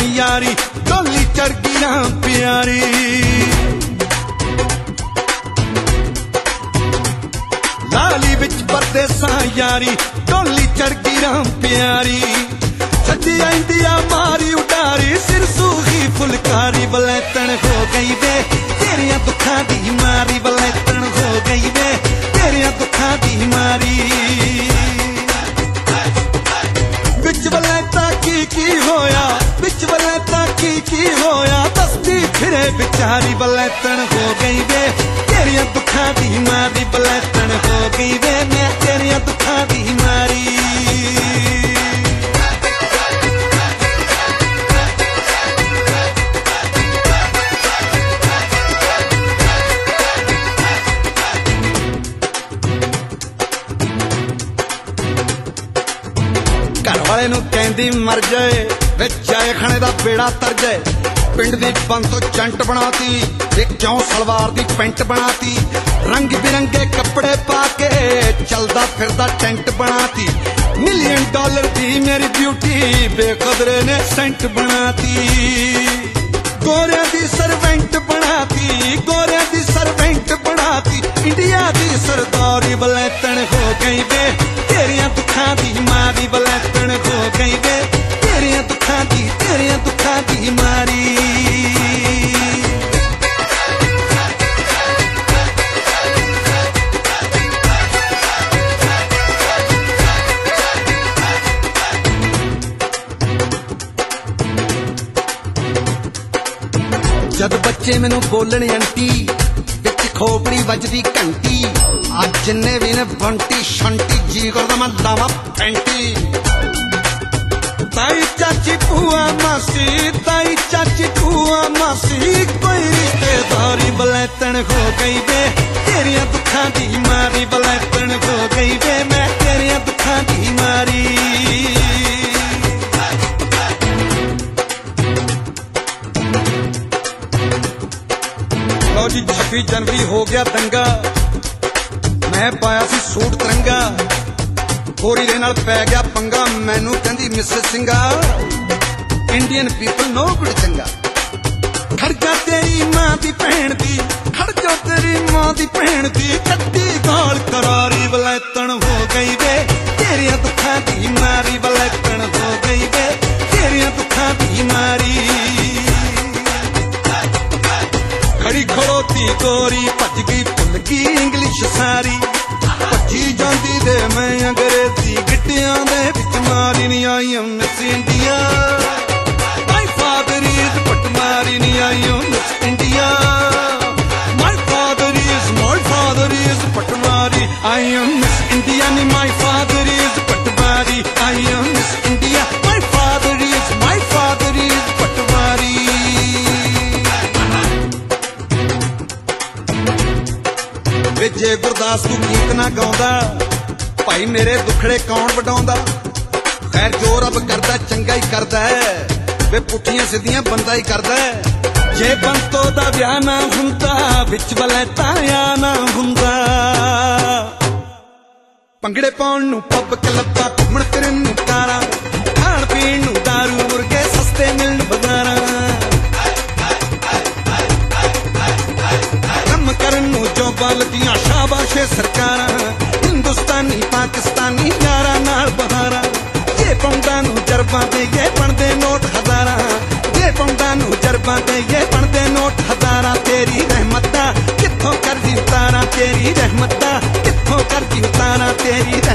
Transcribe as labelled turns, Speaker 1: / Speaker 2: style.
Speaker 1: यारी डोली चढ़ गई राम प्यारी लाली बिच परदेसा यारी डोली चढ़ गई राम प्यारी छड्डी इंडिया मारी उडारी सिर सूही फुलकारी बलैतन हो गई वे तेरिया दुखा दी मारी बलैतन हो गई वे तेरिया दुखा दी मारी बिच बलैता की होया बिच बलैता की होया दसदी फिरे बिचारी बलैतन हो गई वे तेरिया दुखा दी मारी बलैतन हो गई वे मैं तेरिया दुखा दी मारी घर वाले नूं कहंदी मर जाए विच आए खाने दा बेड़ा तर जाए पिंड दी बंद तो चंट बनाती एक क्यों सलवार दी पेंट बनाती रंग बिरंगे कपड़े पाके चलदा फिरदा टेंट बनाती $1 मिलियन दी मेरी ब्यूटी बेकदरे ने सेंट बनाती गोरिया दी सर्वेंट बनाती गोरिया दी सर्वेंट बनाती इंडिया दी सरदारी बलैतन हो गई वे तेरिया दुखा दी मारी बलैतन हो गई वे तेरिया दुखा दी मारी जद बच्चे मैनू बोलन आंटी विच खोपड़ी वजदी घंटी अज जिन्ने भी ने बंटी शंटी जी करदा मैं लावा फैंटी ताई चाची भूआ मासी ताई चाची भूआ मासी कोई रिश्तेदारी बलैतन हो गई वे तेरिया दुखा दी मारी बलैतन हो गई वे मैं तेरिया दुखा दी मारी जी 26 जनवरी हो गया दंगा मैं पाया सी सूट तिरंगा गोरी दे नाल पै गया पंगा मैनू कहंदी Mrs Singha Indian people no good चंगा खड़ जा तेरी मां दी भैन दी खड़ जा तेरी मां दी भैन दी कट्टी गाल करारी बलैतन हो गई वे तेरिया दुखा दी मारी बलैतन हो गई वे तेरिया दुखा दी मारी खड़ी खड़ोती गोरी भज गई भुल गई इंग्लिश सारी भजी जाती दे मैं अंग्रेजी गिट्टियां दे विच मारी नी I miss India my father is पटमारी नी I miss India my father is पटमारी आई एम मिस इंडिया नी माय फादर इज पटमारी I am miss India my father is पटमारी जे गुरदास तू गीत ना गाउंदा भाई मेरे दुखड़े कौन वडाउंदा खैर जो रब करदा चंगा ही करदा है वे पुठियां सिद्धियां बंदा ही करदा है जे बंतो दा विआह ना हुंदा विच वलैता आ ना हुंदा पंगड़े पाउण नूं पब क्लब्बा घुमण फिरन नूं कारां खाण पीण नूं दारू मुर्गे सस्ते मिलण बाजारां करन नूं जॉबां लगियां शाबाशे सरकारां हिंदुस्तानी पाकिस्तानी यारां नाल बहारां जे पौंडां नूं जरबां ते ये बनदे नोट हज़ारां जे पौंडां नूं जरबां ते ये बनदे नोट हज़ारां तेरी रहमत दा कित्थों करदी उतारां तेरी रहमत दा कित्थों करदी उतारां तेरी